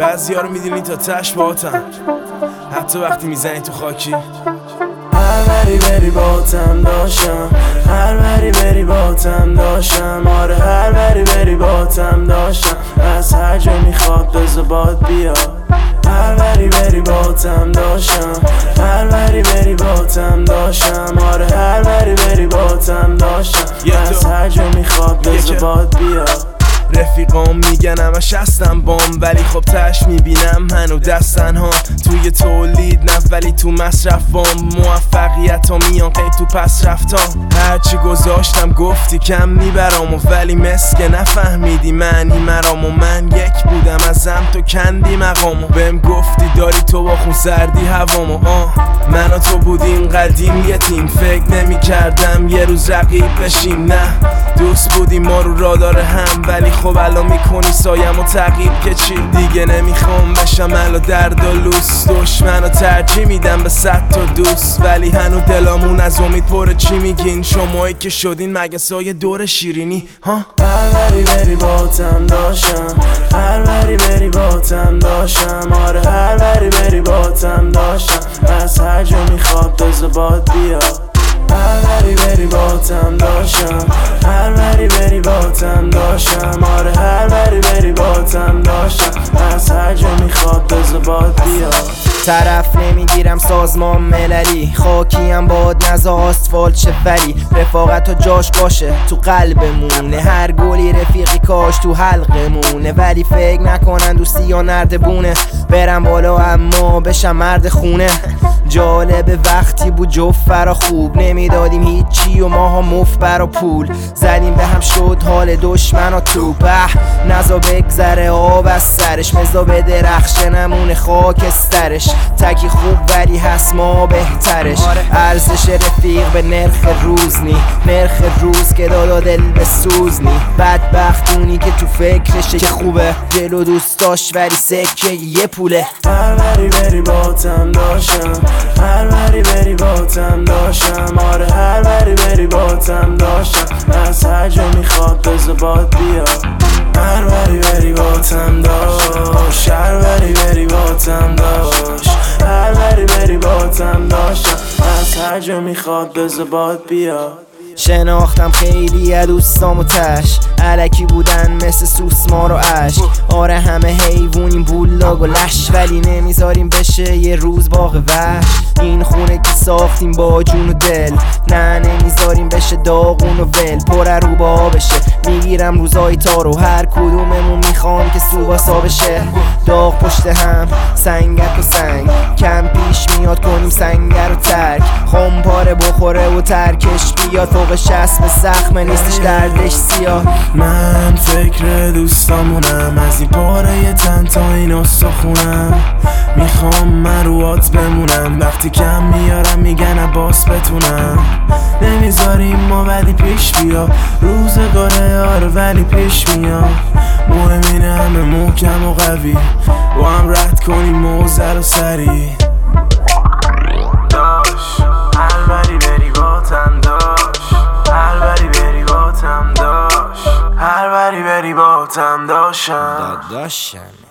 بعضیا رو میدونی تا تش باتم، حتی وقتی میزنی تو خاکی. هر بری بری باتم داشتم، هر بری بری باتم داشتم، آره هر بری بری باتم داشتم، از هر جا میخواد بذار باد بیا. هر بری بری باتم داشتم، هر بری بری باتم داشتم، آره هر بری بری باتم داشتم، از هر جا میخواد بذار باد بیا. رفیقام میگن همش هستم بام، ولی خب تش میبینم هنو دستن ها توی تولید نه ولی تو مصرفام. موفقیت ها میان قید تو پس رفتم، هرچی گذاشتم گفتی کم میبرام، ولی مسکه نفهمیدی معنی مرام. و من یک بودم ازم تو کندی مقامو، بهم گفتی داری تو با خون سردی هوامو. من و تو بودیم قدیم یه تیم، فکر نمی کردم یه روز رقیب بشیم. نه دوست بودیم ما رو رادار هم، ولی خب الان میکنی سایم و تعقیب که چی. دیگه نمیخوام بشم الا درد و لوس، دشمن رو ترجیح میدم به 100 تا دوست، ولی هنو دلامون از امید پره. چی میگین شمایی که شدین مگسای دور شیرینی ها؟ هر بری بری باتم داشتم، هر بری بری باتم داشتم، آره هر بری بری باتم داشتم، از هر جا میخواد بذار باد بیا. هر بری بری باتم داشتم، هر بری بری باتم داشتم، آره هر بری بری باتم داشتم، از هر جا میخواد بذار باد بیا. طرف نمیگیرم سازمان مللی، خاکیم باد نزا آسفالت شه، ولی رفاقت و جاش باشه تو قلبمونه. هر گلی رفیقی کاش تو حلقمونه، ولی فکر نکنن دوستی یا نردبونه. برم بالا اما بشم مرد خونه. جالب وقتی بود جفت فرا خوب نمیدادیم هیچی و ماها مفت برا پول زدیم به هم، شد حال دشمن و تو نزا بگذره آب از سرش، مزا به درخش نمونه خاکسترش. تکی خوب ولی هست ما بهترش، ارزش رفیق به نرخ روز نی، نرخ روز که دادا دل به سوز نی. بدبختونی که تو فکرشه که خوبه، دل و دوست داشت ولی سکه یه پوله. هر بری بری باتم داشتم، هر بری بری باتم داشتم، آره هر بری بری باتم داشتم، از هر جا میخواد بذار باد بیا. هر بری بری باتم داشت، هر بری بری باتم داشت، هر بری بری باتم داشتم، از هر جا میخواد بذار باد بیا. شناختم خیلی از دوستام و تش، علکی بودن مثل سوسمار و اش. آره همه حیوونیم بولاگ و لش، ولی نمیذاریم بشه یه روز باغ وحش. این خونه که ساختیم با جون و دل، نه نمیذاریم بشه داغون و ول. پر رو با بشه میگیرم روزای تارو، هر کدوممون میخوام که سوباسا بشه. داغ پشت هم سنگت و سنگ، کم پیش میاد کنیم سنگر رو ترک. خم پاره بخوره و ترکش بیاد، فوق 60 به زخمه نیستش دردش سیاه. من فکر دوستامونم، از این پاره تن تا این استخونم. میخوام من رو آت بمونم، وقتی کم میارم میگن عباس بتونم. نمیذاریم ما ولی پیش بیا، روزگاره آره ولی پیش میاد. مهم اینه همه محکم و قوی، با هم رد کنیم موزه رو سری. داش هر بری بری باتم داش، هر بری بری باتم داش، هر بری بری باتم داشتم.